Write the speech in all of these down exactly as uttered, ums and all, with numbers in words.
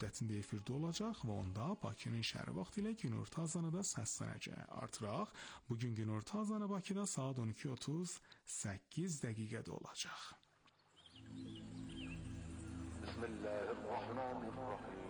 müddətində efirdə olacaq və onda Bakının şəhəri vaxtı ilə günorta azanı da səslənəcək. Artıraq, bugün günorta azanı Bakıda saat on iki otuz səkkiz dəqiqədə olacaq. Bismillahirrahmanirrahim.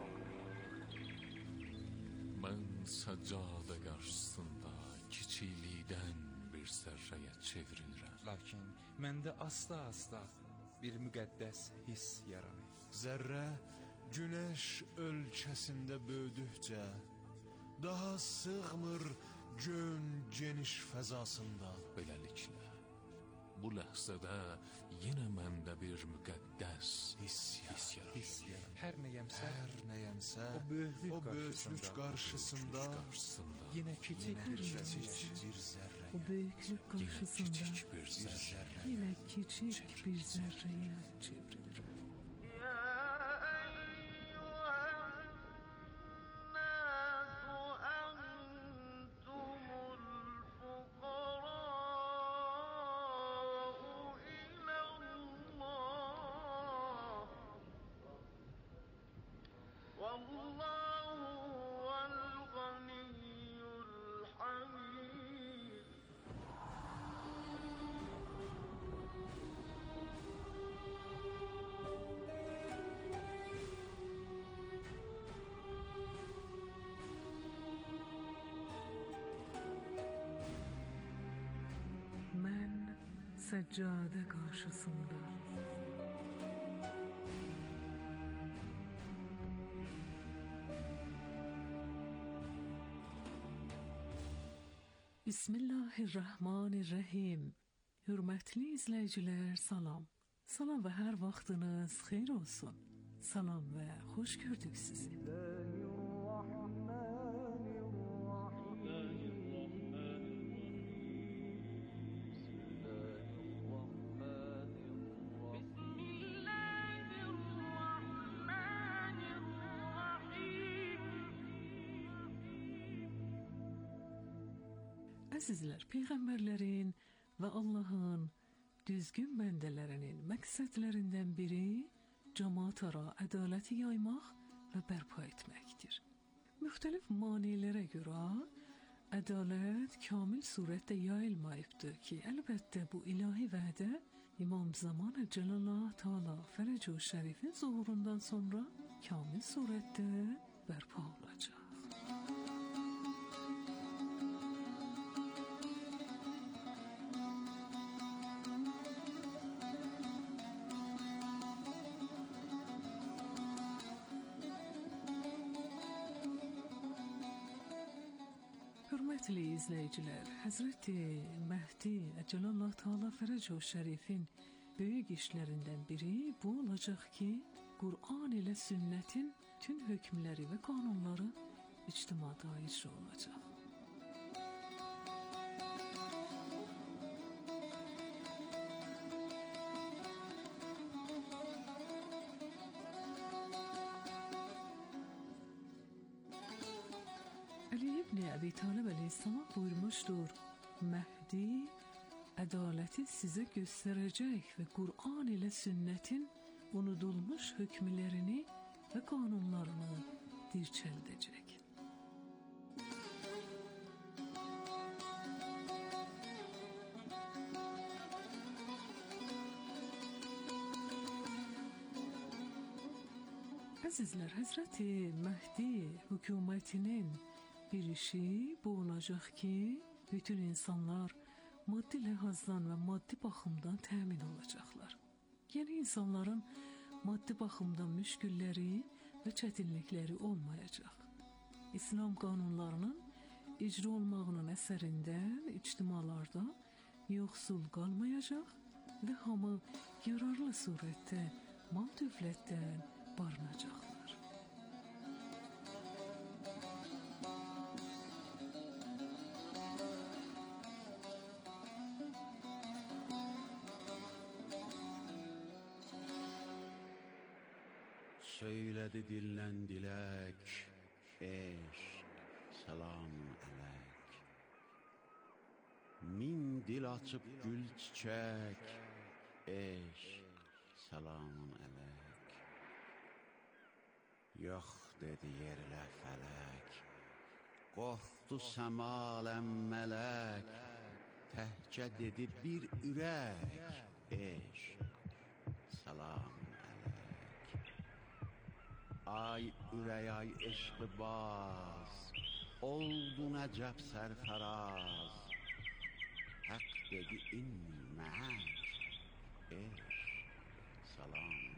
Mən səccadə qarşısında kiçiklikdən bir zərrəyə çevrilirəm. Lakin məndə asta-asta bir müqəddəs hiss yaranır. Zərrə günəş ölkəsində böyüdükcə daha sığmır gön geniş fəzasında. Beləliklə, bu ləhzədə yenə məndə bir müqəddəs hiss yaranır. Hiss yaranır. Hər nəyəmsə, Hər nəyəmsə o böyüklük, o böyüklük qarşısında, qarşısında yenə kiçik bir kiçik bir zərrə. O böyüklük qarşısında kiçik bir zərrə. yine küçük bir zerreye çevrilir. Ben seccade karşısında Bismillahirrahmanirrahim. Hürmetli izleyiciler, salam. Salam ve her vaxtınız xeyir olsun. Salam ve hoş gördük sizi. Əzizlər, peyğəmbərlərin və Allahın düzgün bəndələrinin məqsədlərindən biri cəmaət ara ədaləti yaymaq və bərpa etməkdir. Müxtəlif maneələrə görə ədalət kamil surətdə yayılmayıbdır ki, əlbəttə bu ilahi vədə İmam Zaman Cəlallah Teala Fərəc-ü Şərifin zuhurundan sonra kamil surətdə bərpa olacaq. Hörmətli izləyicilər, Həzrəti Məhdi Cəlallah Teala Fərəc-ü Şərifin böyük işlərindən biri bu olacaq ki, Qur'an ilə sünnətin tüm hökmləri və qanunları ictimada icra olacaq. Ali ibn Əbi Talib əleyhissalam buyurmuşdur, Məhdi ədaləti sizə göstərəcək və Qur'an ilə sünnətin unudulmuş hökmlərini və qanunlarını dirçəldəcək. Əzizlər, Həzrəti Məhdi hökumətinin bir işi bu olacaq ki, bütün insanlar maddi ləhazdan və maddi baxımdan təmin olacaqlar. Yəni insanların maddi baxımdan müşkülləri və çətinlikləri olmayacaq. İslam qanunlarının icra olmağının əsərindən ictimalarda yoxsul qalmayacaq və hamı yararlı surətdə mal dövlətdən barınacaqlar. Söylədi dildən dilək, eşq, salam ələk. Min dil açıb gül çiçək, eşq, salam ələk. Yox dedi yerlə fələk, qorxdu səmaləm mələk, təhcə dedi bir ürək, eşq, salam ələk. Ay ürək ay eşqi baz, oldu nəcəb sərfəraz, haqq dedi inni məhək, eşq, salam ələk.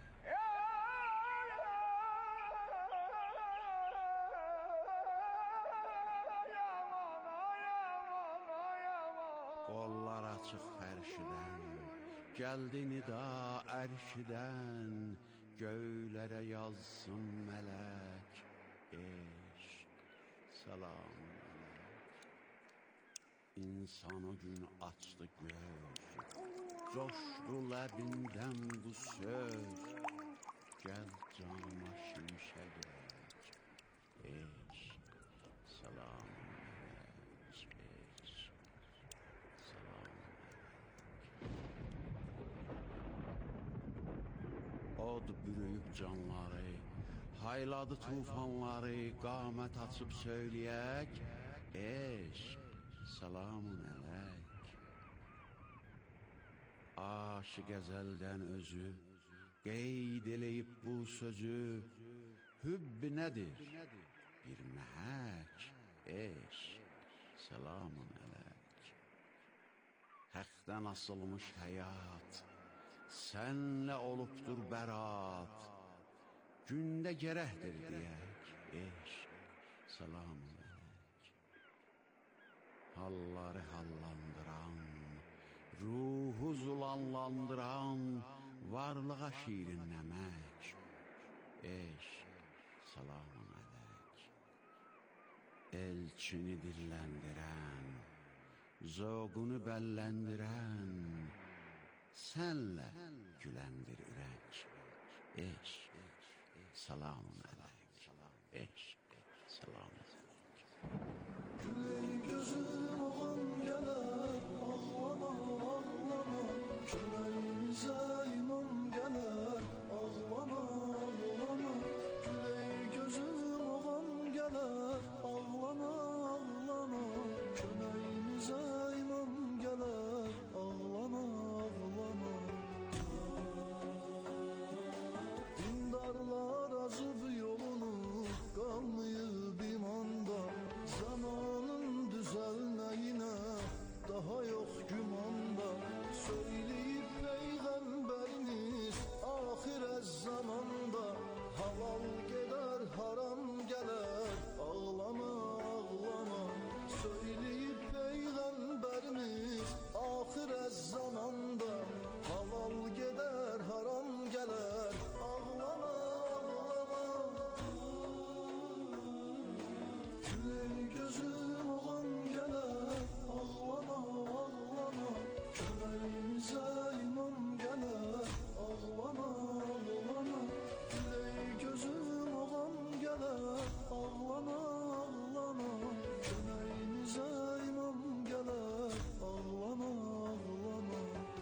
Qollar açıq fərşidən, gəldi nida ərşidən, göylərə yazsın mələk, eşq, salam ələk. İnsan o gün açdı göz, coşdu ləbindən bu söz, gəl canıma şimşək ək, eşq, salam ələk, eşq, salam ələk. Od bürüyüb canları, hayladı tufanları, qamət açıb söyləyək, eşq, salamun ələk. Aşıq əzəldən özü qeyd eləyib bu sözü, hübb nədir? Bir məhək, eşq, salamun ələk. Həqdən asılmış həyat, sənlə olubdur bərat, gündə gərəkdir deyək, eşq, salamun ələk. Halları hallandıran, ruhu zulanlandıran, varlığa şirin nəmək, eşq, salamun ələk. Elçini dilləndirən, zoğunu bəlləndirən, sənlə güləndir ürək, eşq, salamun ələk, eşq, salamun ələk. Güley gözüm oğan gələr, ağlama, ağlama, könəyimizə imam gələr, ağlama, ağlama. Güley gözüm oğan gələr, ağlama, ağlama, könəyimizə imam gələr, ağlama, ağlama. Dindarlar azıb yolunu, qalmayıb imanda, zamanın düzəlməyinə daha yox gümanda. Söyləyib Peyğəmbərimiz axirət zamanda, halal gedər, haram gələr, ağlama, ağlama. Söyləyib Peyğəmbərimiz axirət zamanda, halal gedər, haram gələr, ağlama, ağlama. Güley gözüm oğan gələr, ağlama, ağlama, könəyimizə imam gələr, ağlama, ağlama. Güley gözüm oğan gələr, ağlama, ağlama, könəyimizə imam gələr, ağlama, ağlama.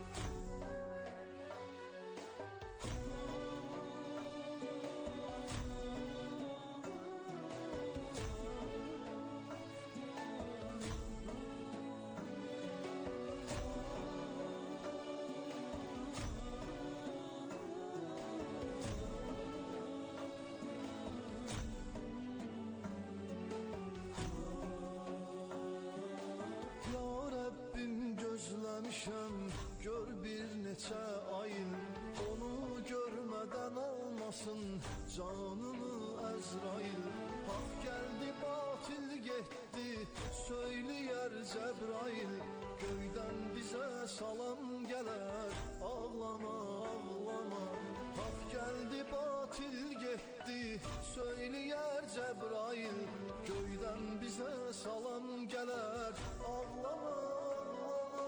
Ya Rəbbim gözləmişəm, gör bir neçə ayın, onu görmədən almasın canımı Əzrail. Haq gəldi, batil getdi, söyləyər Cəbrail, göydən bizə salam gələr, ağlama, ağlama. Haq gəldi, batil getdi, söyləyər Cəbrail, göydən bizə salam gələr, ağlama, ağlama.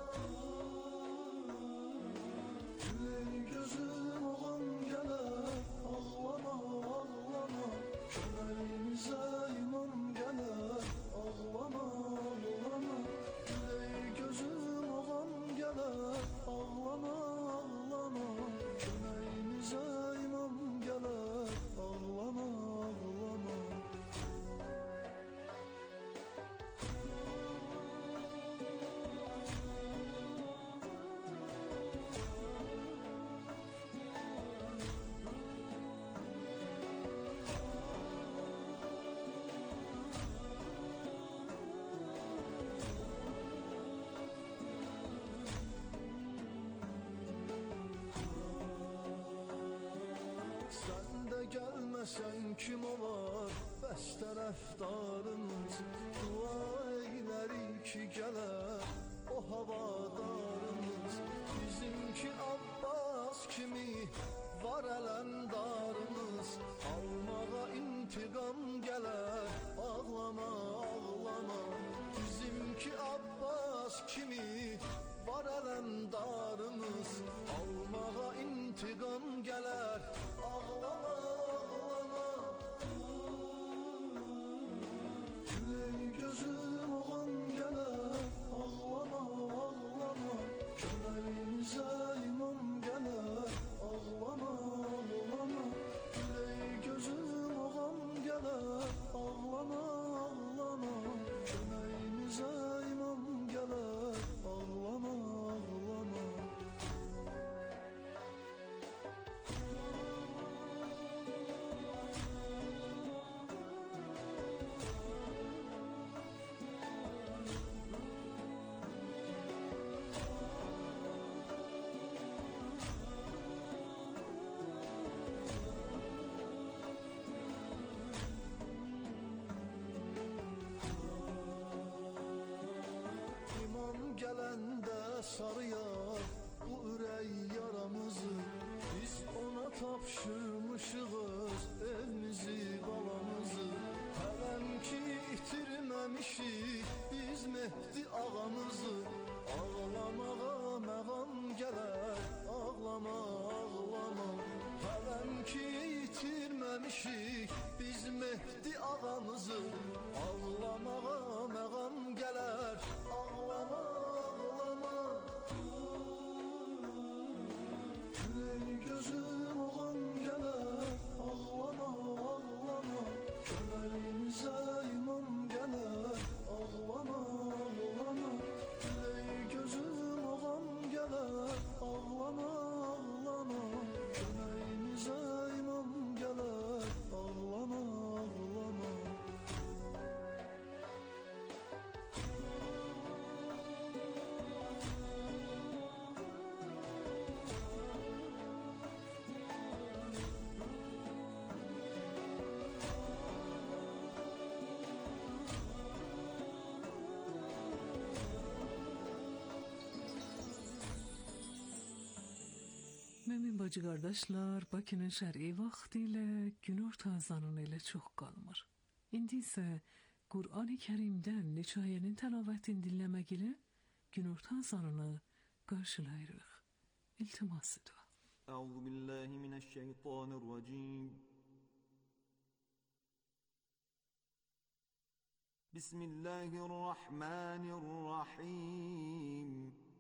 Güley gözüm oğan gələr, ağlama, ağlama, könəyimizə imam gələr, ağlama, ağlama. Güley gözüm oğan gələr, ağlama, ağlama, könəyimizə imam gələr, ağlama. bilməsən kim olar bəs tərəfdarımız, dua eylərik ki gələr o havadarımız. Bizimki Abbas kimi var ələmdarımız, almağa intiqam gələr, ağlama, ağlama. Bizimki Abbas kimi var ələmdarımız, almağa intiqam gələr, ağlama, ağlama. Güley gözüm oğan gələr, ağlama, ağlama. Köməyimizə imam gələr, ağlama, ağlama. Güley gözüm oğan gələr, ağlama, ağlama. Köməyimizə imam gələr, ağlama, ağlama. Gələndə sarıyar bu ürək yaramızı, biz ona tapşırmışığız evimizi, balamızı. Hələm ki itirməmişik biz Mehdi ağamızı, ağlamağa məğam gələr, ağlama, ağlama. Hələm ki itirməmişik biz Mehdi ağamızı, ağlamağa məğam gələr, ağlama, ağlama. Güley gözüm oğan gələr, ağlama, ağlama. Köməyimizə imam gələr, ağlama, ağlama. Güley gözüm oğan gələr, ağlama, ağlama. Köməyimizə imam gələr, ağlama, ağlama. Mənim bacı qardaşlar, Bakının şərqi vaxtı ilə günorta azanı ilə çox qalmır. İndi isə Qur'an-ı Kərimdən neçə ayənin təlavətini dinləmək ilə günorta azanını qarşılayırıq. İltimasıdır. Əuzu billahi minəşşeytanirracim. Bismillahirrahmanirrahim.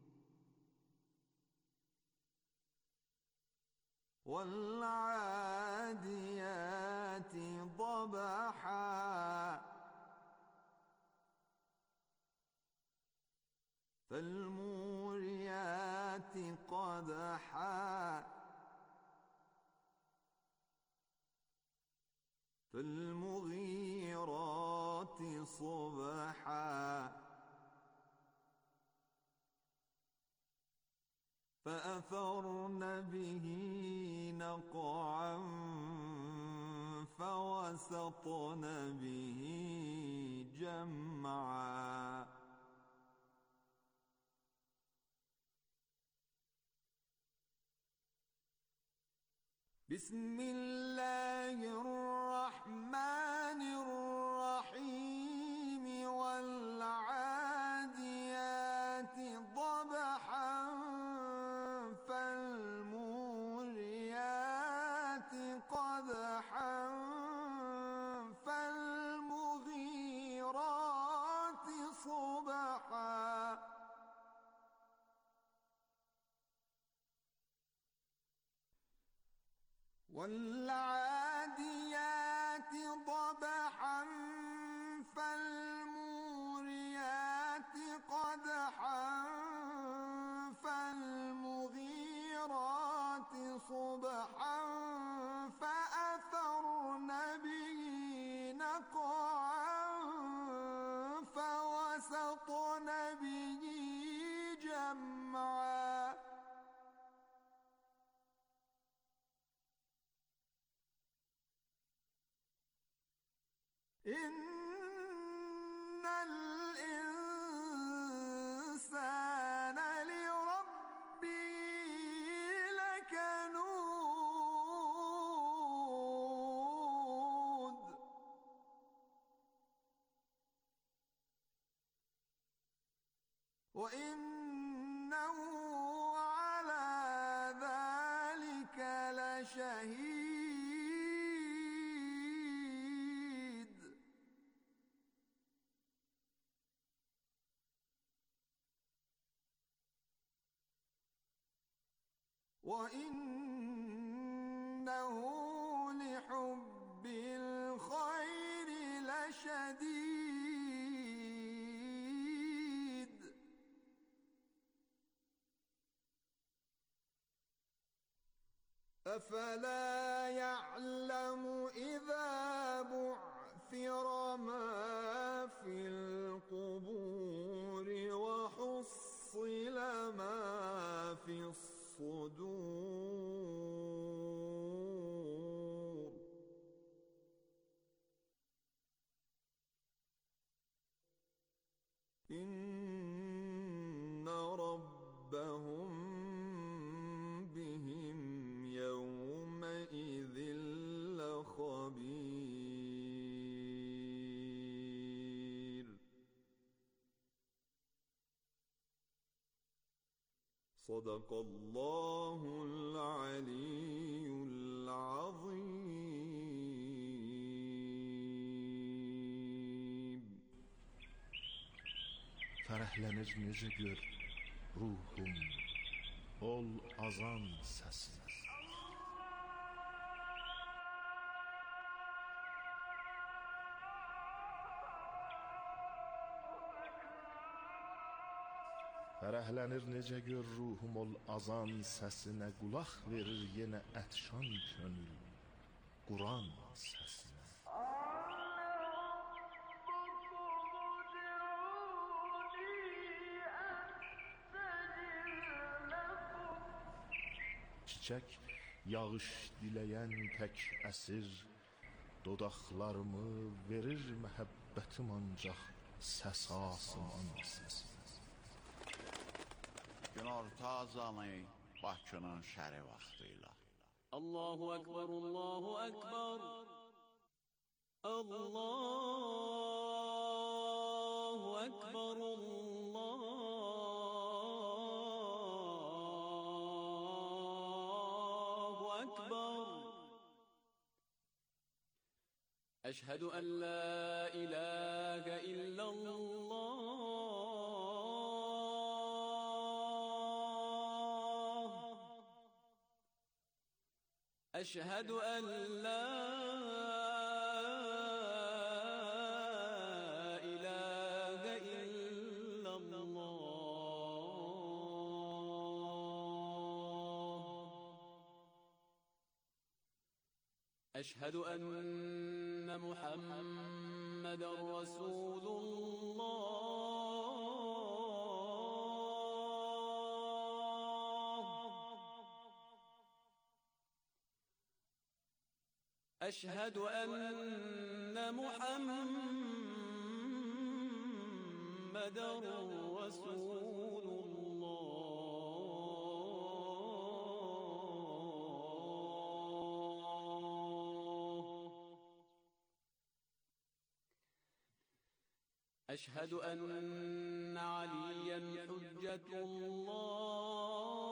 وَالْعَادِيَاتِ ضَبْحًا فَالْمُورِيَاتِ قَدْحًا فَالْمُغِيرَاتِ صُبْحًا فأثرن به نقعا فوسطن به جمعا بسم الله الرحمن الرحيم والعاديات ضبحا فالموريات قدحا فالمغيرات صبحا والعاديات ضبحا فالموريات قدحا فالمغيرات صبحا فأثرن به نقعا فوسطن به جمعا إن الإنسان لربه لكنود وإنه على ذلك لشهيد وإنه لحب الخير لشديد أفلا يعلم إذا بعثر ما في القبور وحصل ما في الصدور إن ربهم بهم يومئذ لخبير صدق الله العلي العظيم. Fərəhlənir necə gör ruhum ol azan səsinə. Fərəhlənir necə gör ruhum ol azan səsinə, qulaq verir yenə ətşan könül Quran səsinə. Çiçək yağış diləyən tək əsir, dodaqlarımı verir məhəbbətim ancaq səs asman səsinə. Günorta azanı Bakının şəri vaxtıyla. Allahu Ekber, Allahu Ekber, Allahu Ekber, Allahu Ekber. Eşhedü en la ilahe illallah. أشهد أن لا إله إلا الله. أشهد أن محمد رسول الله. أشهد أن محمد رسول الله. أشهد أن عليا حجة الله.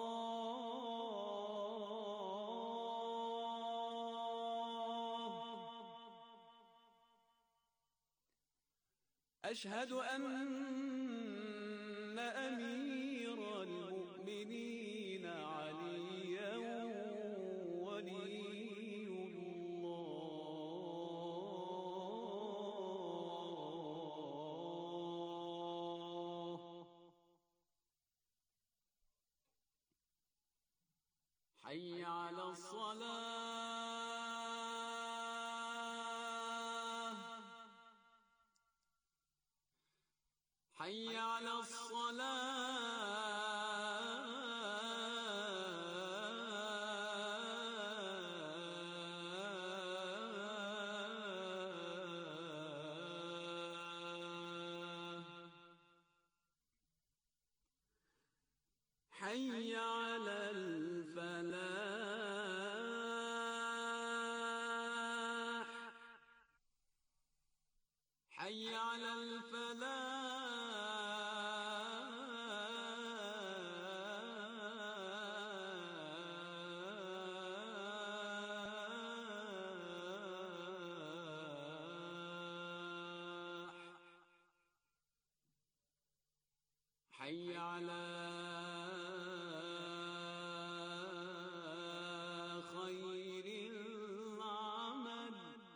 أشهد أن أمير المؤمنين عليا ولي الله. حي على الصلاة. حي على الصلاة. حي على الفلاح حي على خير العمل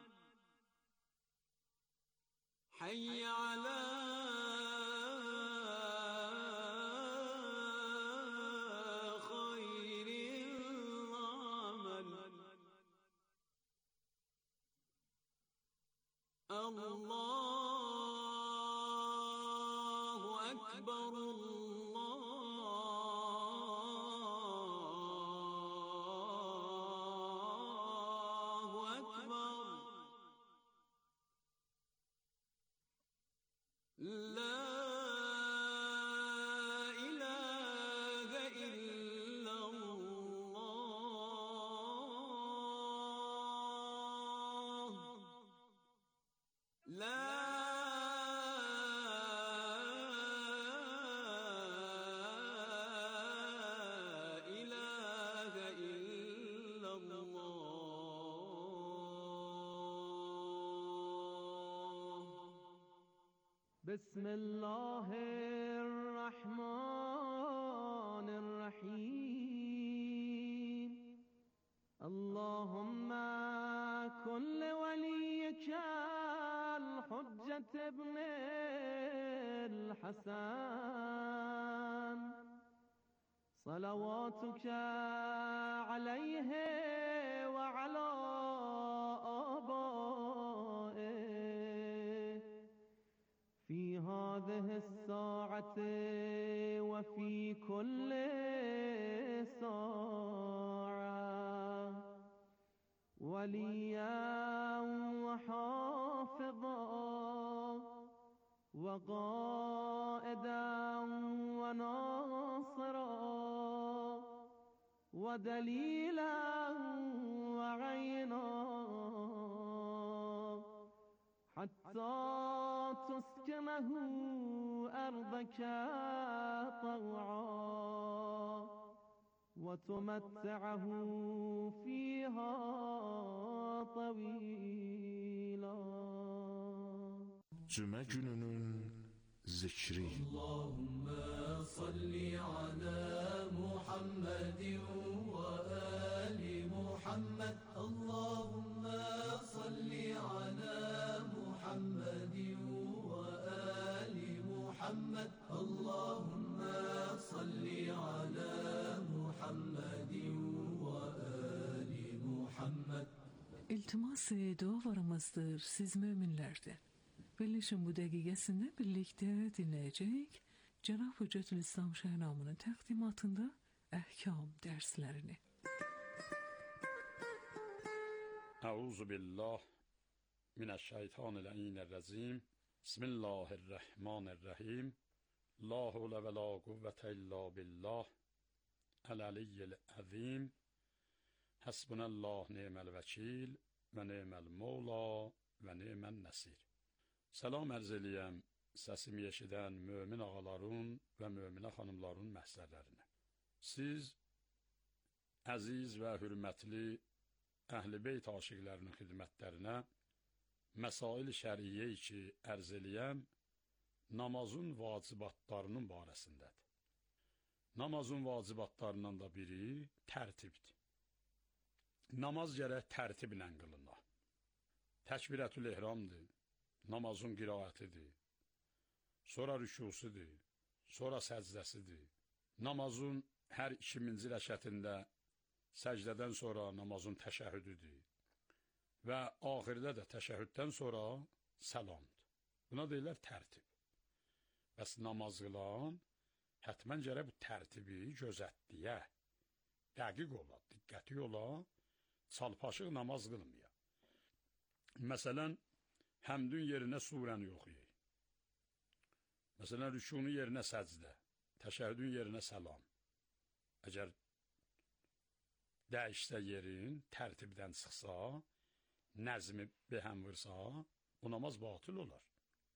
حي على خير العمل الله أكبر الله أكبر لا إله إلا الله لا إله إلا الله بسم الله الرحمن الرحيم اللهم كن وليك الحجة ابن الحسن صلواتك عليه وعلى آبائه في هذه الساعة وفي كل ساعة وليا وحافظا وقائدا وناصرا ودليلا وعينا حتى تسكنه أرضك طوعا وتمتعه فيها طويلا. Cümə gününün zikri. Allahümme salli ala Muhammedin ve ali Muhammed. Allahümme salli ala Muhammedin ve ali Muhammed. Allahümme salli ala Muhammedin ve ali Muhammed. İltimas dualarımızdır siz müminlerden. Birleşin bu dəqiqəsində birlikdə dinləyəcəyik Cənab Hüccətül İslam Şəhnamının təqdimatında əhkam dərslərini. Əuzu billah minəşşeytanirracim. Bismillahirrahmanirrahim. La havle və la quvvətə illa billah. Əl-əliyyil əzim. Həsbunəllah ni'məl vəkil və ni'məl mevla və ni'məl nəsir. Salam ərz eləyəm səsimi eşidən mömin ağaların və möminə xanımların məhzərlərinə. Siz əziz və hürmətli Əhl-i Beyt aşiqlərinin xidmətlərinə məsail şəriyyə ki ərz eləyəm namazın vacibatlarının barəsindədir. Namazın vacibatlarından da biri tərtibdir. Namaz gərək tərtiblə qılınır. Təkbirətül ehramdır. Namazın qiraətidir, sonra rükusudur, sonra səcdəsidir. Namazın hər ikinci rəkətində səcdədən sonra namazın təşəhhüdüdür və axirdə də təşəhhüddən sonra səlamdır. Buna deyirlər tərtib. Bəs namaz qılan hətmən gərək bu tərtibi gözətdiyə, dəqiq ola, diqqəti ola, çalpaşıq namaz qılmaya. Məsələn, həmdün yerinə surəni oxuyur. Məsələn, rükunun yerinə səcdə, təşəhhüdün yerinə səlam. Əgər dəyişsə yerin, tərtibdən çıxsa, nəzmi behəm vırsa, bu namaz batıl olar.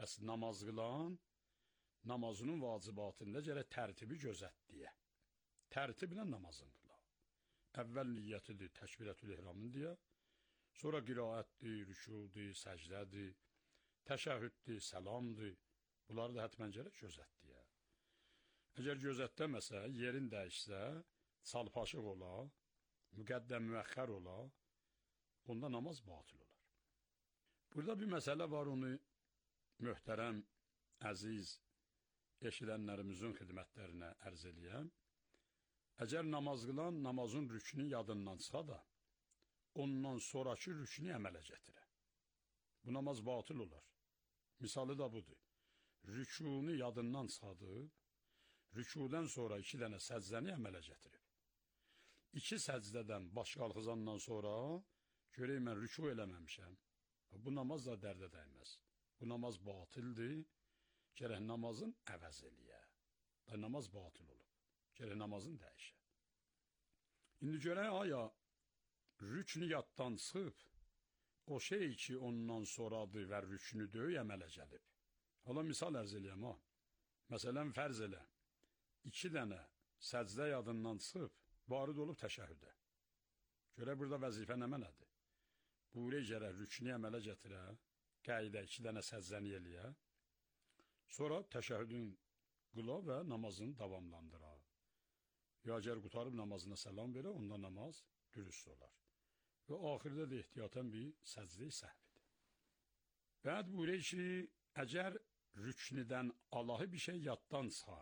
Bəs namaz qılan namazının vacibatında gərək tərtibi gözət deyə. Tərtiblə namazın qıla. Əvvəl niyyətidir, təkbirətül ehramın deyə. Sonra qiraətdir, rükudur, səcdədir, təşəhhüddir, səlamdır. Bunları da hətmən gərək gözət deyə. Əgər gözətdəməsə, yerin dəyişsə, salpaşıq ola, müqəddəm müəxxər ola, onda namaz batıl olar. Burada bir məsələ var, onu möhtərəm, əziz eşidənlərimizin xidmətlərinə ərz eləyəm. Əgər namaz qılan namazın rükünü yadından çıxa da, ondan sonraki rükünü əmələ gətirə. Bu namaz batıl olar. Misalı da budur. Rükûnu yadından çıxadıb, rükudən sonra iki dənə səccdəni əmələ gətirib. İki səccdədən baş qalxızandan sonra görək mən rükû eləməmişəm. Bu namaz da dərdə dəyməz. Bu namaz batildir, gərək namazın əvəz eləyə. Da namaz batil olub, gərək namazın dəyişə. İndi görək, aya rükünü yaddan çıxıb, o şey ki ondan sonradır və rükünü döy əmələ gəlib. Hala misal ərz eləyəm ha. Məsələn, fərz elə, iki dənə səcdə yadından çıxıb, varid olub təşəhhüdə. Görək, burada vəzifə nə mənədir? Buraya gərək rükünü əmələ gətirə, qəidə iki dənə səccəni eləyə, sonra təşəhhüdün qıla və namazını davamlandıra. Ya əgər qutarıb namazına səlam verə, onda namaz dürüst olar. Və axirdə də ehtiyatən bir səcdə-i səhvidir. Bəd buyuruyor ki, əgər rüknüdən Allahı bir şey yaddan çıxa,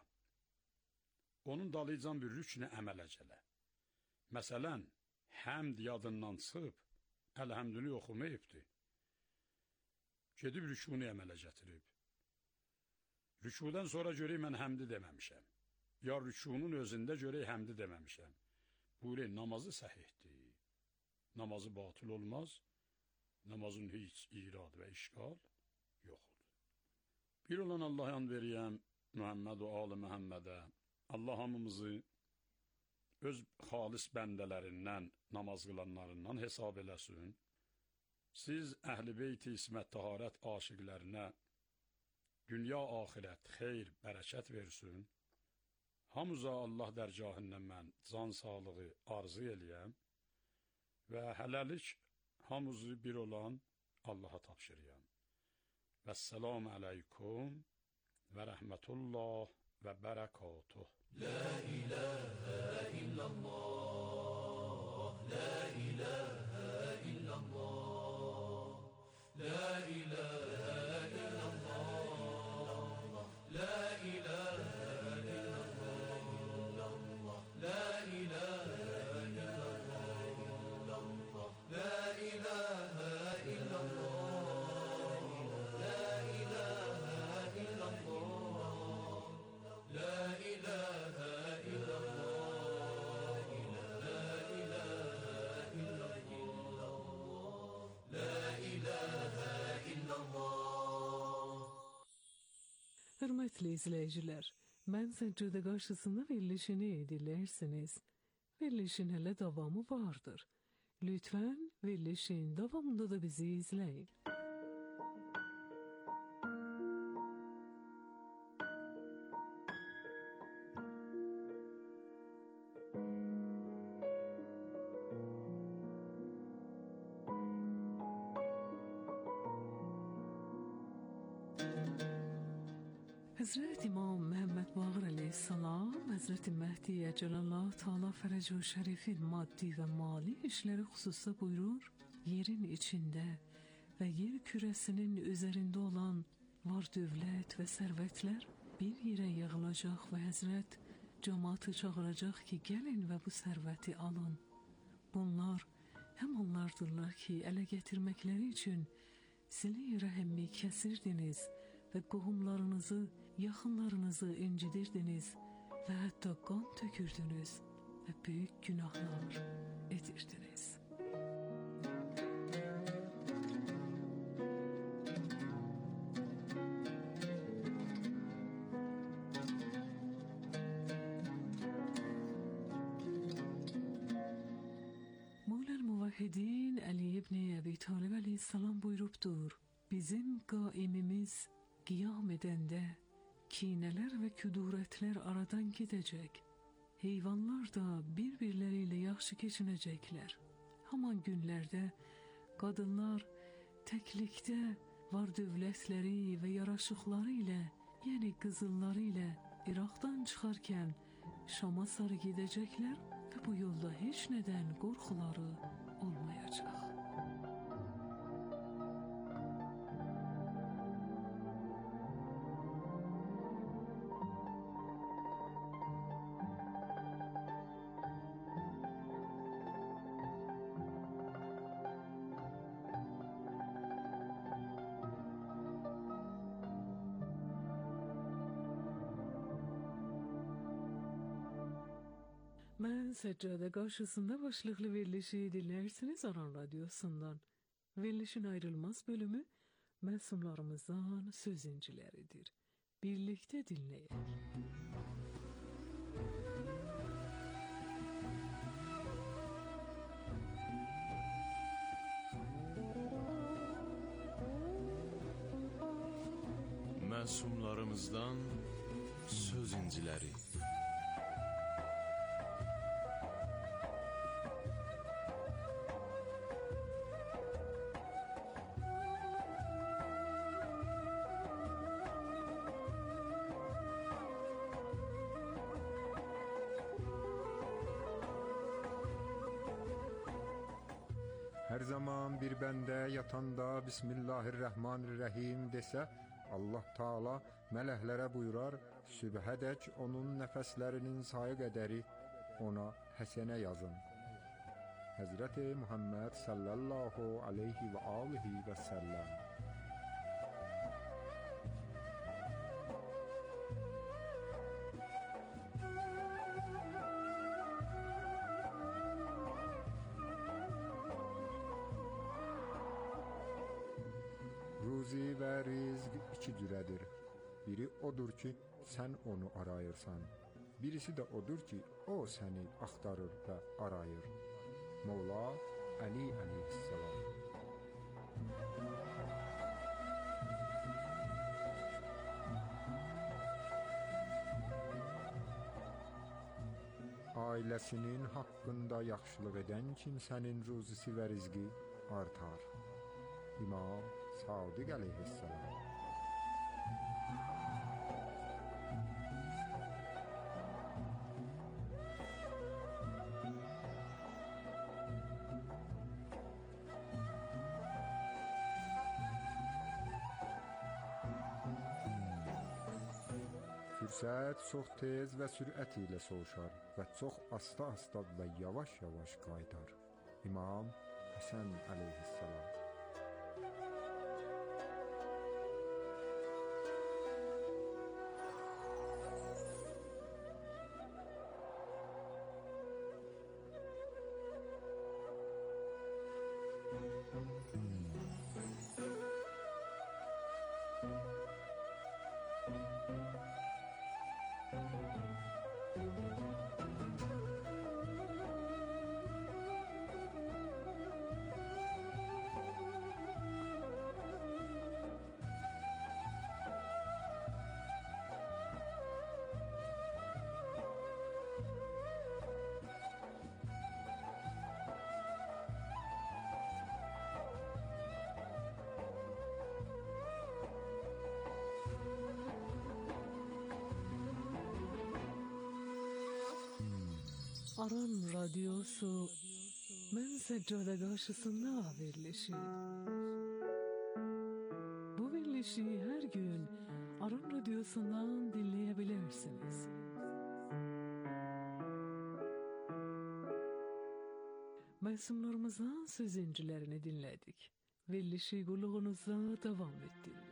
onun dalıcan bir rüknü əmələ gələ. Məsələn, həmd yadından çıxıb, əlhəmdünü oxumayıbdır. Gedib rükûnu əmələ gətirib. Rükûdən sonra görək mən həmdi deməmişəm. Ya rükûnun özündə görək həmdi deməmişəm. Buyuruyor, namazı səhihdir. Namazı batıl olmaz. Namazın heç irad və işgal yoxdur. Bir olan Allah'a and veriyəm, Muhammed və Ali Məhəmmədə. Allah hamımızı öz xalis bəndələrindən, namaz qılanlarından hesab eləsin. Siz Əhl-i Beyt-i İsmət Taharət aşiqlərinə dünya, axirət, xeyr, bərəkət versin. Hamıza Allah dərgahından mən can sağlığı arzu eləyəm və hələlik hamızı bir olan Allaha tapşırıyam. Vəssalamu aleykum və rəhmətullah və bərəkatuh. La ilahe illallah, la ilahe illallah, la ilahe illallah, la ilahe illallah, la ilahe illallah, la ilahe illallah, la ilahe illallah, la ilahe illallah, la ilahe illallah, la ilahe illallah. Hürmetli izleyiciler, ben secde karşısında verilişini dinlersiniz. Verilişin hele devamı vardır. Lütfen verilişin devamında da bizi izleyin. Hazreti İmam Mehmet Baqir Aleyhisselam, Hazreti Mehdi Celallah Teala Feracu Şerif'in maddi ve mali işleri hususunda buyurur, yerin içinde ve yer küresinin üzerinde olan var dövlət ve servetler bir yere yığılacak ve Hazret cemaatı çağıracak ki gelin ve bu serveti alın. Bunlar hem onlardırlar ki ele getirmekleri için sili rəhimmi kesirdiniz ve qohumlarınızı, yaxınlarınızı incidirdiniz ve hatta qan tökürdünüz ve büyük günahlar edirdiniz. Mevla'l Muvahhidin Ali ibn Abi Talib aleyhisselam buyuruptur. Bizim qaimimiz qiyam edəndə kinələr və küdurətlər aradan gedəcək. Heyvanlar da bir-birləri ilə yaxşı keçinəcəklər. Haman günlərdə qadınlar təklikdə var dövlətləri və yaraşıqları ilə, yəni qızılları ilə İraqdan çıxarkən Şama sarı gedəcəklər və bu yolda heç nədən qorxuları olmayacaq. Mən Səccade qarşısında başlıqlı verilişi dinləyirsiniz Aran Radyosundan. Verilişin ayrılmaz bölümü məsumlarımızdan söz inciləridir. Birlikdə dinləyək. Məsumlarımızdan söz inciləri. Hər zaman bir bəndə yatanda Bismillahirrahmanirrahim desə, Allah Taala mələklərə buyurar, sübhədək onun nəfəslərinin sayı qədəri ona həsənə yazın. Həzrəti Muhammed sallallahu aleyhi və alihi və səlləm. Ruzi və rizq iki cürədir. Biri odur ki, sən onu arayırsan. Birisi də odur ki, o səni axtarır və arayır. Mevla Ali əleyhissalam. Ailəsinin haqqında yaxşılıq edən kimsənin ruzisi və rizqi artar. İmam Sadiq əleyhissalam. Fürsət çox tez və sürət ilə soğuşar və çox asta-asta və yavaş-yavaş qayıdar. İmam Həsən əleyhissalam. Aran Radyosu Mən Səccade qarşısında verilişi. Bu verilişi hər gün Aran Radyosundan dinləyebilirsiniz. Məsumlarımızdan söz incilərini dinlədik. Verilişi qulluğunuzda davam etdirdik.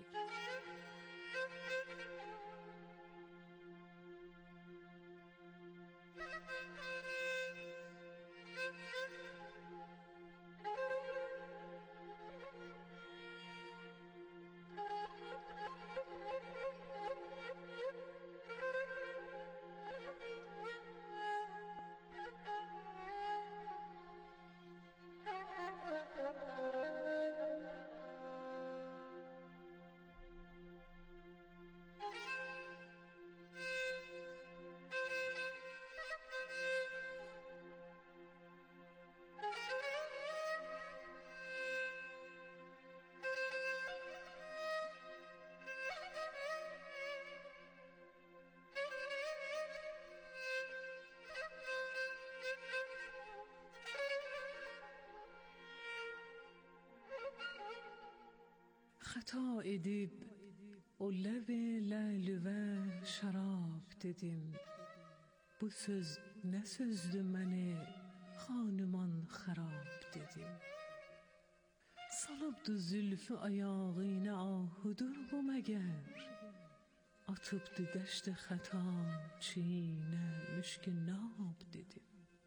Xəta edib o ləb ləyli və şərab dedim. Bu söz nə sözdü məni xanıman xarab dedim. Salıbdı zülfü ayağına ahudur bu məgər. Atıbdı dəşdə xəta çiğnə müşkü nab dedim.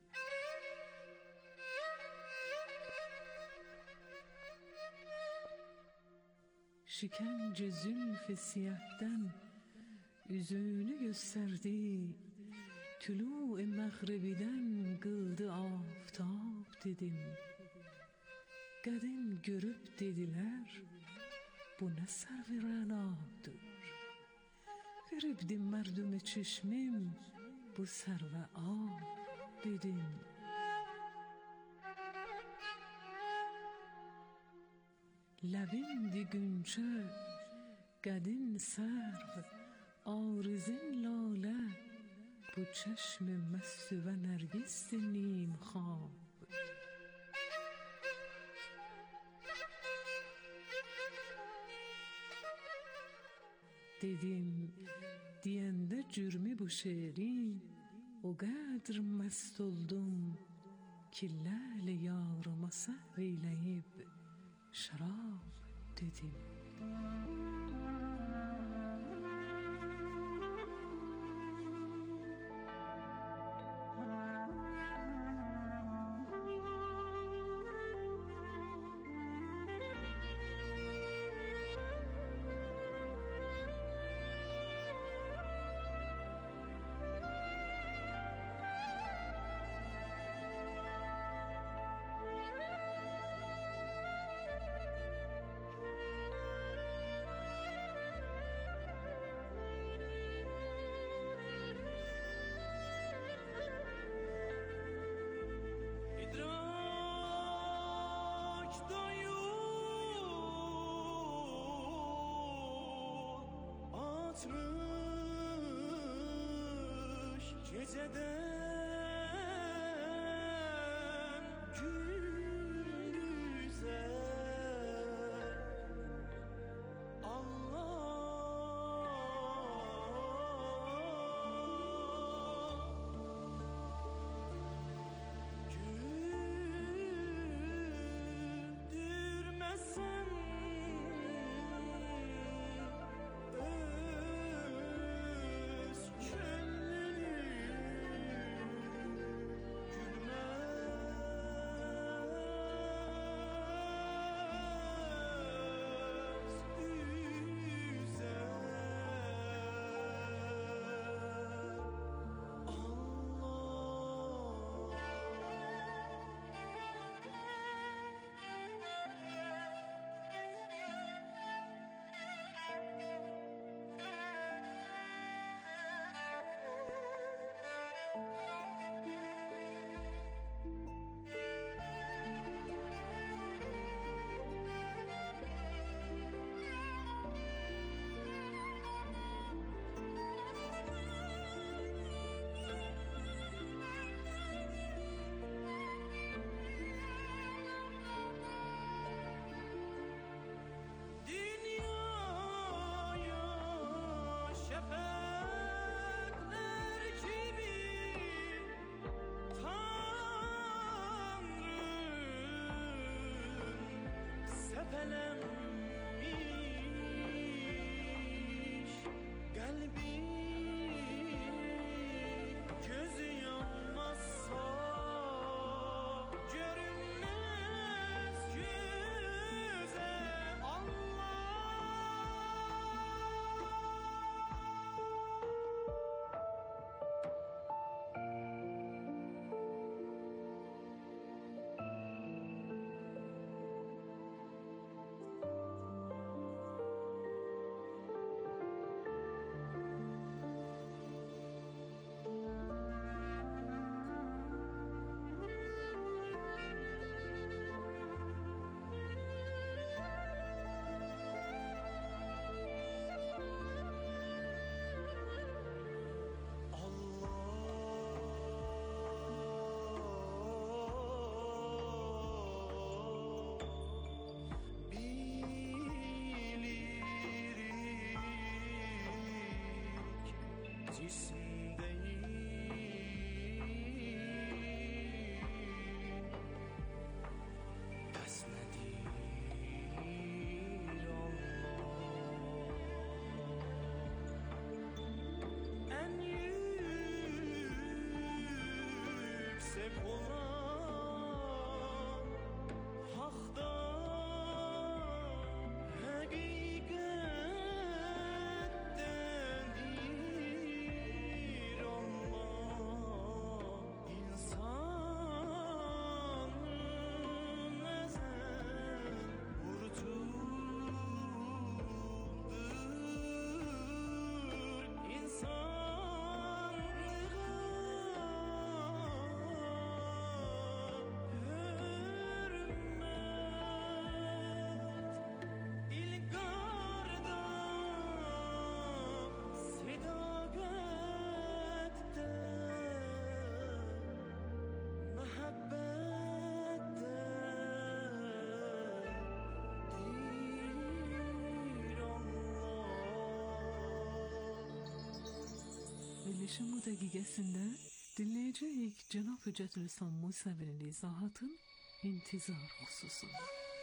Şikence zülf-i siyahdan üzünü gösterdi. Tülû-i məğribiden kıldı aftab dedim. Qədim görüp dediler, bu ne servi rənadır. Qırıbdim mərdüm çişmim, bu serve ab dedim. Ləbimdi günçə, qədin sərv, arizin lalə, bu çeşmi məstü və nərgisdi nim xab. Dedim, diyende cürmü bu şiirin, o kadar mest oldum ki lale yarıma sehveyleyip şarap dedim. Geceden gündüze Allah güldürmesen öz sepelenmiş kalbim, gözü yanmazsa görünmez yüze Allah. cism değil, besnedir Allah. En yüksek olan haktan, hakikattendir Allah. İnsanın ezel burcudur. İnsanlığa hürmet, ilgarda sedaqette, mehabbette dir Allah. Verilişin bu dakikasında dinleyeceğiz Cenab-ı Hüccetülislam Musevi'nin izahatın intizar hususunda.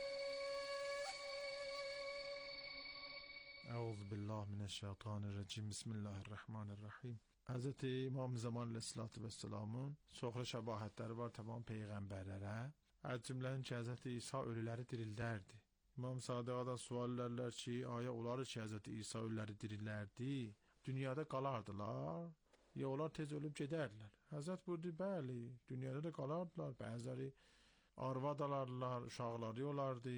Euzubillahimineşşeytanirracim. Bismillahirrahmanirrahim. Hz. İmam Zaman Aleyhisselatü Vesselam'ın çoxlu şəbahətləri var tamam peyğəmbərlərə. Az cümlənin ki, Hz. İsa ölüləri dirildərdi. İmam Sadiq'a da sual ederler ki, aya olar ki, Hz. İsa ölüləri dirillərdi, dünyada qalardılar, ya onlar tez ölüb gedərlər. Həzrət buyurdu, bəli, dünyada da qalardılar, bəziləri arvad alardılar, uşaqları olardı.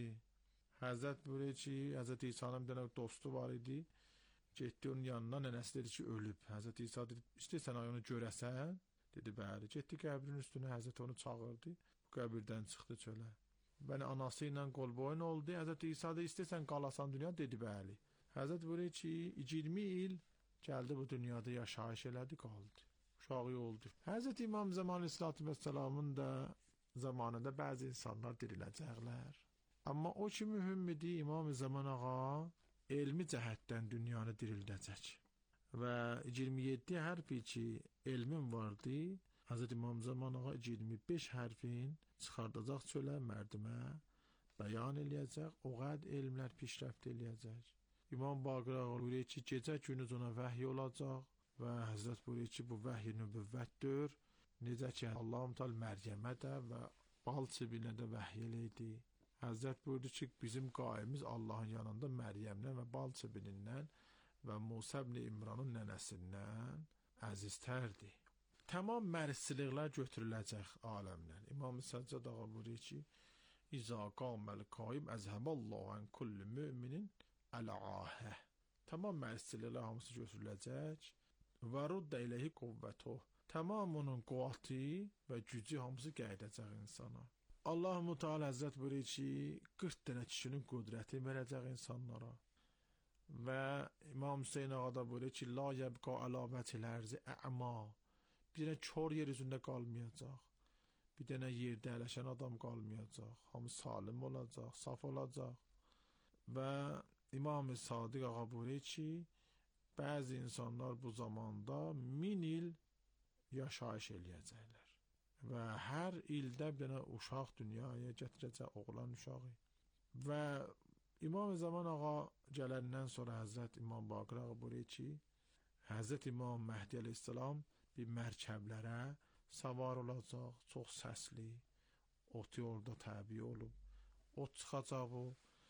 Həzrət buyurdu ki, Hz. İsa'nın bir dənə dostu var idi, getdi onun yanına, nənəsi dedi ki, ölüb. Hz. İsa dedi, istəyirsən ay onu görəsən? Dedi, bəli. Getdi qəbrin üstünə, Həzrət onu çağırdı, bu qəbirdən çıxdı çölə. Bəni anası ilə qolboyun oldu, Hz. İsa da istəyirsən qalasan dünya? Dedi, bəli. Həzrət buyurdu ki, iyirmi il gəldi bu dünyada yaşayış elədi, qaldı. Uşağı oldu. Hz. İmam Zaman Aleyhisselatü Vesselam'ın da zamanında bəzi insanlar diriləcəklər. Amma o ki mühüm idi, İmam Zaman ağa elmi cəhətdən dünyanı dirildəcək. Və iyirmi yeddi hərfi ki elmin vardı, Hz. İmam Zaman ağa iyirmi beş hərfin çıxardacaq çölə mərdimə, bəyan eləyəcək, o qəd elmlər pişrəft eləyəcək. İmam Baqir ağa buyuruyor ki, gecə gündüz ona vəhy olacaq və Həzrət buyuruyor ki, bu vəhy nübüvvətdir. Necə ki, Allah-u Teala Məryəmə də və bal çibinə də vəhy eləydi. Həzrət buyurdu ki, bizim qaimiz Allahın yanında Məryəmdən və bal çibinindən və Musa ibn İmranın nənəsindən əziztərdir. Tamam mərsiliklər götürüləcək aləmdən. İmam Səccad ağa buyuruyor ki, İza qaməl qaim əzhəballahu ən kulli müminin əl-ahə. Tamam mərsiliklər hamısı götürüləcək və ruddə iləhi quvvətuh. Tamam onun quvvəti və gücü hamısı gələcək insana. Allah-u Teala Həzrət buyuruyor ki, qırx dənə kişinin qüdrəti verəcək insanlara. Və İmam Hüseyin ağa da buyuruyor ki, la yəbqa əlavətil ərzi ə'ma. Bir dənə kör yer üzündə qalmayacaq. Bir dənə yerdə ələşən adam qalmayacaq. Hamı salim olacaq, saf olacaq. Və İmam Sadiq ağa buyuruyor ki, bəzi insanlar bu zamanda min il yaşayış eləyəcəklər. Və hər ildə bir dənə uşaq dünyaya gətirəcək, oğlan uşağı. Və İmam Zaman ağa gələndən sonra Həzrət İmam Baqir ağa buyuruyor ki, Həzrət İmam Məhdi Aleyhisselam bir mərkəblərə savar olacaq, çox səsli, ot yolda təbii olub, ot çıxacaq bu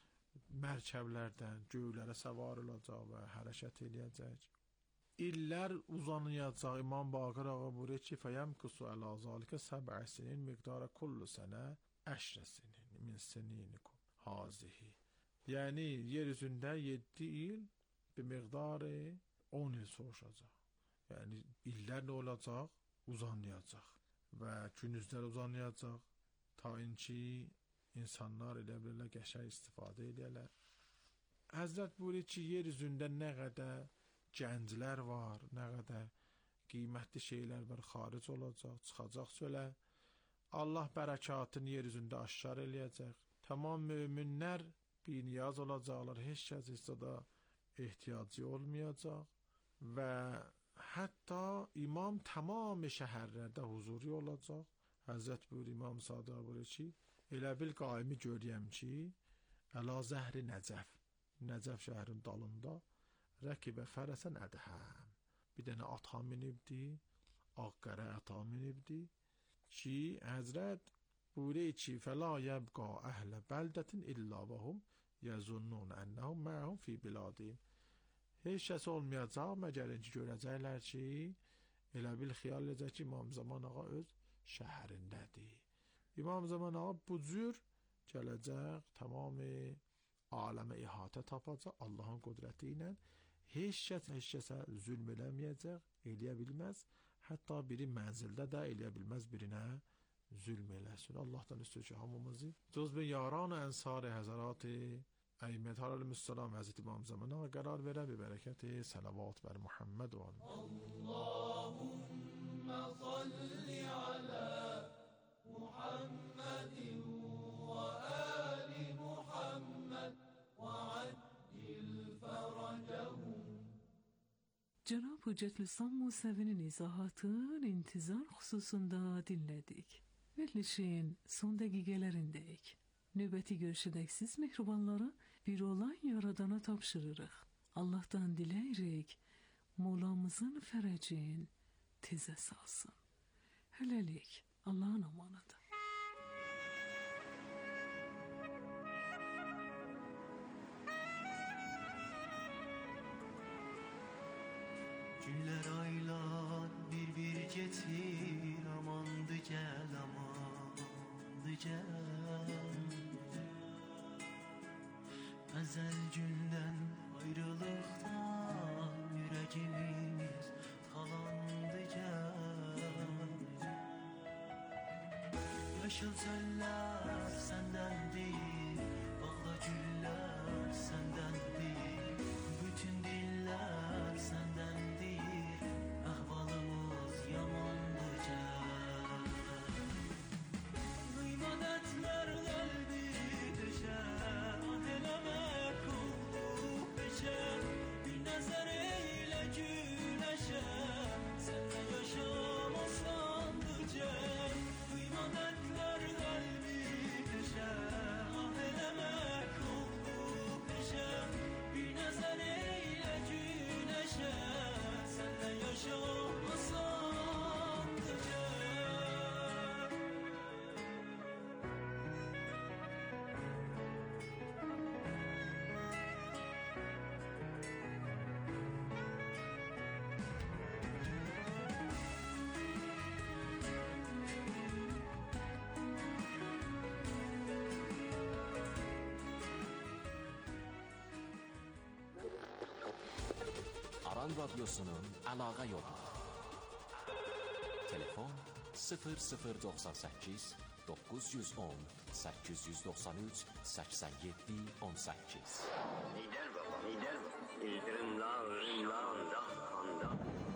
mərkəblərdən, göylərə savar olacaq və hərəkət eləyəcək. İllər uzanacaq. İmam Baqir ağa buyuruyor ki, fəyəmkusu əla zalikə səbə sinin miqdara kullu sənə əşrə sinin min seninikum hazihi. Yəni, yer üzündə yeddi il bir miqdarı on il soğuşacaq. Yəni, illər nə olacaq? Uzanacaq və günüzlər uzanacaq ta inki insanlar elə bilərlər qəşəng istifadə edərlər. Həzrət buyuruyor ki, yer üzündə nə qədər gənclər var, nə qədər qiymətli şeylər var, xaric olacaq, çıxacaq çölə. Allah bərəkatını yer üzündə aşkar eləyəcək. Tamam möminlər bir niyaz olacaqlar, heç kəs heç da ehtiyacı olmayacaq və Hətta imam tamam şəhərlərdə huzuri olacaq. Həzrət buyur İmam Sadiq buyur ki, elə bil qaimi görəyəm ki, əla zəhri Nəcəf, Nəcəf şəhərin dalında rəkibə fərəsən ədhəm. Bir dənə ata minibdi, ağqərə ata minibdi ki, Həzrət buyur ki, fəla yəbqa əhlə bəldətin illa və hum yəzunnun ənəhum məhum fi biladihim. Heç kəs olmayacaq, məgər ki, görəcəklər ki, elə bil xiyal edəcək ki, İmam Zaman ağa öz şəhərindədir. İmam Zaman ağa bu cür gələcək, tamam aləmə ihatə tapacaq Allahın qudrəti ilə. Heç kəs heç kəsə zülm eləməyəcək, eləyə bilməz. Hətta biri mənzildə də eləyə bilməz birinə zülm eləsin. Allahdan istəyir ki, hamımızı cüz bin yaran ənsar həzərat əimmət aleyhissalam Həzrət İmam Zaman ağa qərar verə bi bərəkəti səlavat bər Muhammed və Allahümme salli alə Muhammedin və ali Muhammed və addil fərəcəhum. Cenab Hüccət Lisan Musəvinin izahatın intizar xüsusunda dinlədik. Verilişin son dəqiqələrindəyik. Növbəti görüşədək siz mehribanları bir olan yaradana tapşırırıq. Allah'tan diləyirik, Mevlamızın fərəcin tezə salsın. Hələlik, Allah'ın amanıdır. Günlər aylar bir-bir geçir, amandı gəl, amandı gəl. Əzəl gündən ayrılıqdan yürəyimiz talandı gəl. Yaşıl çöllər səndəndir, bağda güllər səndəndir, bütün dillər səndəndir, əhvalımız yamandı gəl. Qıyma dətlər qəlbi düşər, bir nəzər eylə güləşə, sənlə yaşamasandı gəl. Duyma dərdlər qəlbi düşər, ah eləmək oldu peşə. Bir nəzər eylə güləşə, sənlə yaşamasandı gəl. Aran Radyosu'nun əlaqə yolu. Telefon sıfır sıfır doxsan səkkiz doqquz yüz on səkkiz yüz doxsan üç səksən yeddi on səkkiz. Lider baba, lider baba. İldirimla, ırımla, anda, anda.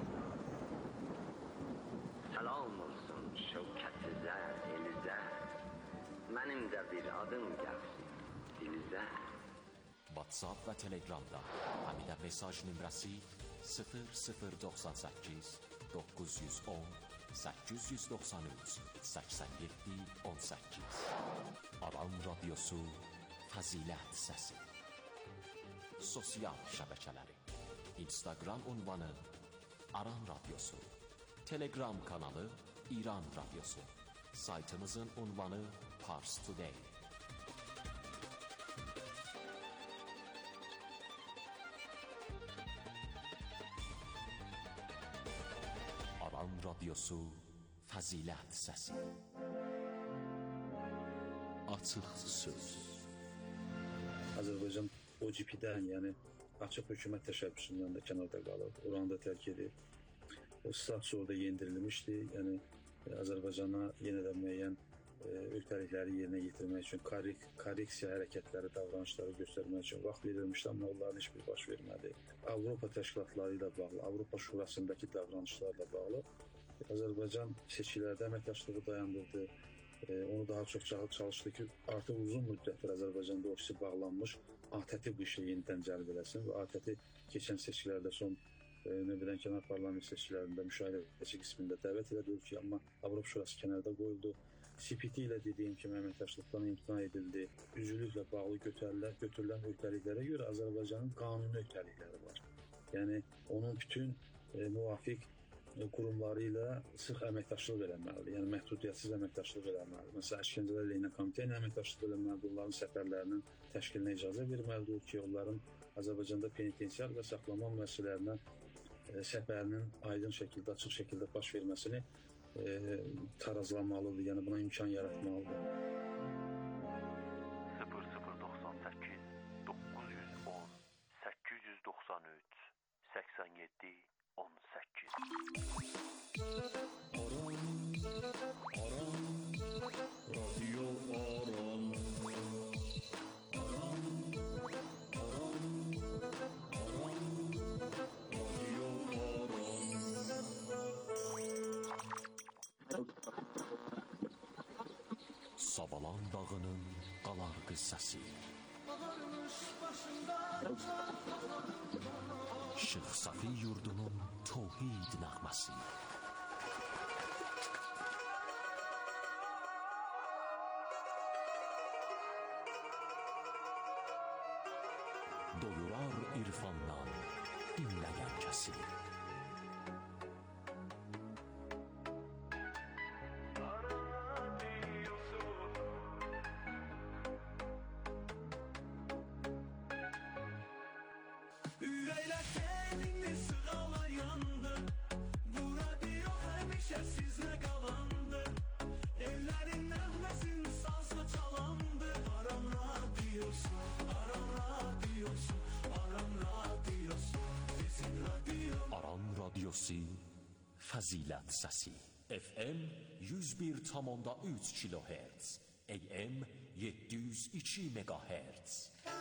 Selam olsun şevkətizə, elizə. Mənim də bir adım gəlsin dilizə. WhatsApp və Telegramda Hamidə mesaj nömrəsi sıfır sıfır doxsan səkkiz doqquz yüz on səkkiz yüz doxsan üç səksən yeddi on səkkiz. Aran Radyosu Fəzilət Səsi. Sosial şəbəkələri Instagram ünvanı Aran Radyosu, Telegram kanalı İran Radyosu, saytımızın ünvanı Pars Today. Aran Radyosu Fəzilət Səsi. Açıq söz. Azərbaycan O G P-dən, yəni açıq hökumət təşəbbüsündən də kənarda qalıb, oranı da tərk edib. Status orada yendirilmişdi, yəni Azərbaycana yenə də müəyyən öhdəlikləri yerinə yetirmək üçün korreksiya hərəkətləri, davranışları göstərmək üçün vaxt verilmişdi, amma onların heç bir baş vermədi. Avropa təşkilatları ilə bağlı, Avropa Şurasındakı davranışlarla bağlı Azərbaycan seçkilərdə əməkdaşlığı dayandırdı. Onu daha çox çalışdı ki, artıq uzun müddətdir Azərbaycanda ofisi bağlanmış A T T bu işə yenidən cəlb eləsin və A T T keçən seçkilərdə son e, növbədən kənar parlament seçkilərində müşahidəçi qismində dəvət edildi ki, amma Avropa Şurası kənarda qoyuldu. C P T ilə dediyim kimi əməkdaşlıqdan imtina edildi. Üzvlüklə bağlı götürülən, götürülən öhdəliklərə görə Azərbaycanın qanuni öhdəlikləri var. Yəni onun bütün e, müvafiq e, qurumları ilə sıx əməkdaşlıq eləməlidir. Yəni məhdudiyyətsiz əməkdaşlıq eləməlidir. Məsələn, İşgəncələr əleyhinə komitə ilə əməkdaşlıq eləməlidir. Onların səfərlərinin təşkilinə icazə verməlidir ki, onların Azərbaycanda penitensiar və saxlama müəssisələrinə e, səfərinin aydın şəkildə, açıq şəkildə baş verməsini e, tarazlamalıdır. Yəni buna imkan yaratmalıdır. sıfır sıfır doxsan səkkiz doqquz yüz on səkkiz yüz doxsan üç səksən yeddi on səkkiz. Aram, aram, radyo aram. Aram, aram, aram, radyo aram. Savalan dağının qalar qıssası. Ağarmış başında Şeyx Safi yurdunun tövhid nəğməsi. Doyurar irfandan dinləyən kəsi. Ürəklər kendini sığalayandı. Bu radyo həmişə sizlə qalandı. Evlərin nəğməsin sazla çalandı. Aram radyosu, aram radyosu, aram radyosu, bizim radyo. Aran radyosu Fəzilət səsi. F M yüz bir tam onda üç kilohertz, A M yeddi yüz iki megahertz.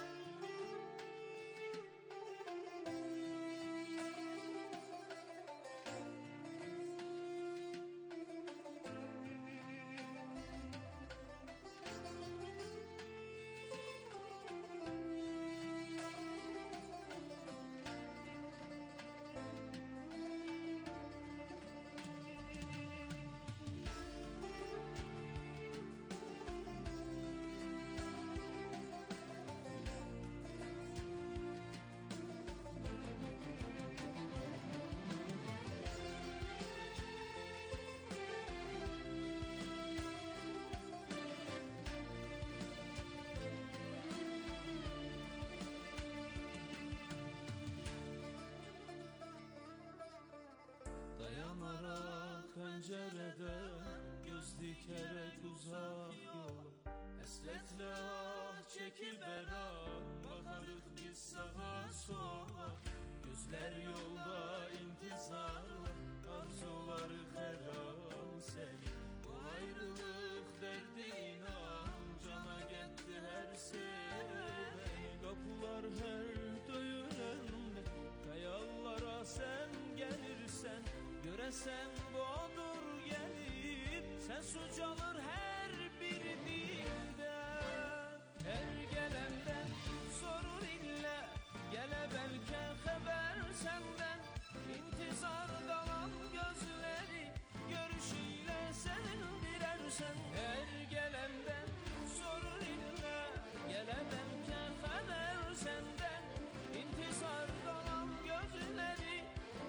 Dayanarak pencerede göz dikerek uzak yola. Hasretle ah çekip eran bakarık biz sağa sola. Gözler yolda intizarla arzuları heran seni. Bu ayrılık derdi inan cana gitti her seveni. Kapılar her döyülende kayallara sen gelirsen. Göresen budur gelip ses ucalır her bir dilde. Her gelenden sorur illa gele belki haber senden. İntizar dalan gözleri görüşüyle sevindirersen. Her gelenden sorur illa gele belki haber senden. İntizar dalan gözleri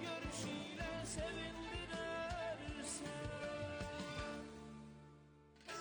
görüşüyle sevindirersen.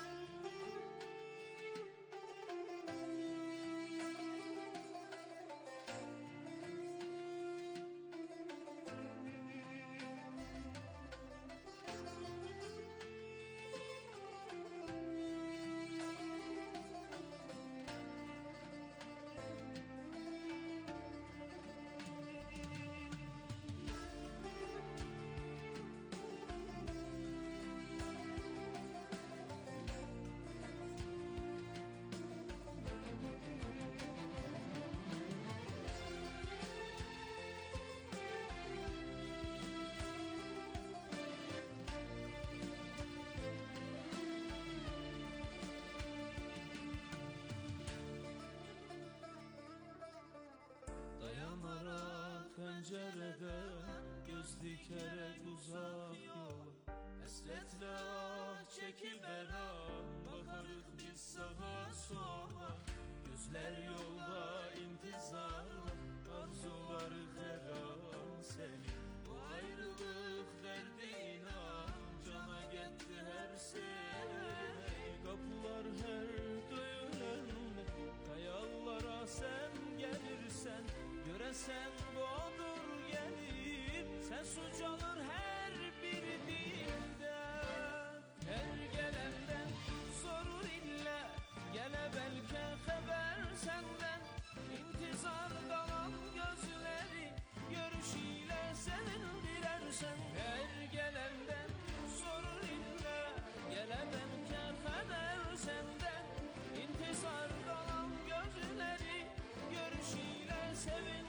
pəncərədə göz dikərək uzaq yola həsrətlə ah çəkib bəran baxarıq biz sağa sola gözlər yolda intizarla arzuları xəran səni bu ayrılıq dərdi inan cana getdi hər seni qapılar hər döyüləndə xəyallara sən gəlirsən görəsən bu odur gəlib səs ucalır hər bir dildə hər gələndən sorur illə gələ bəlkə xəbər səndən intizar qalan gözləri görüş ilə sevindirərsən hər gələndən sorur illə gələ bəlkə xəbər səndən intizar qalan gözləri görüş ilə sevindirərsən.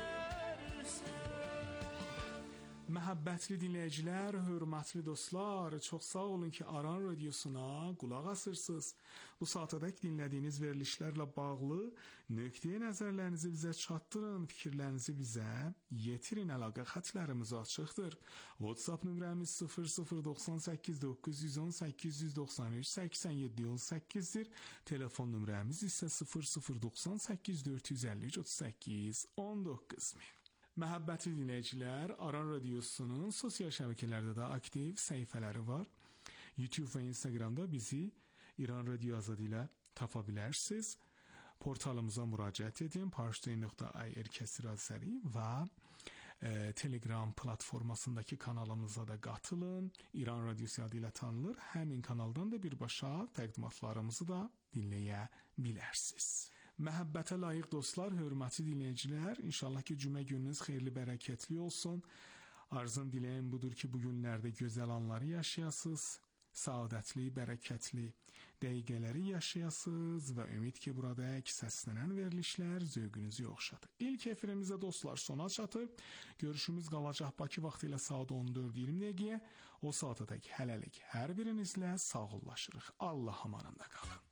Məhəbbətli dinləyicilər, hörmətli dostlar, çox sağ olun ki, Aran Radiosuna qulaq asırsınız. Bu saatədək dinlədiyiniz verilişlərlə bağlı nöqteyi nəzərlərinizi bizə çatdırın, fikirlərinizi bizə yetirin, əlaqə xətlərimiz açıqdır. WhatsApp nömrəmiz sıfır sıfır doxsan səkkiz doqquz yüz on səkkiz yüz doxsan üç səksən yeddi on səkkizdir. Telefon nömrəmiz isə sıfır sıfır doxsan səkkiz dörd yüz əlli üç otuz səkkiz on doqquz. Məhəbbətli dinləyicilər, Aran Radiosunun sosial şəbəkələrdə də aktiv səhifələri var. YouTube və Instagramda bizi İran Radio Azadi ilə tapa bilərsiniz. Portalımıza müraciət edin, parshtoyn nöqtə ir kəsir azəri və e, Telegram platformasındakı kanalımıza da qatılın. İran Radiosu adı ilə tanınır. Həmin kanaldan da birbaşa təqdimatlarımızı da dinləyə bilərsiniz. Məhəbbətə layiq dostlar, hörmətli dinləyicilər, inşallah ki, cümə gününüz xeyirli, bərəkətli olsun. Arzum, diləyim budur ki, bu günlərdə gözəl anları yaşayasınız, saadətli, bərəkətli dəqiqələri yaşayasınız və ümid ki, burada səslənən verilişlər zövqünüzü oxşadır. İlk efirimizdə dostlar sona çatıb, görüşümüz qalacaq Bakı vaxtı ilə saat on dörd iyirmi dəqiqəyə. O saatədək hələlik hər birinizlə sağollaşırıq. Allah amanında qalın.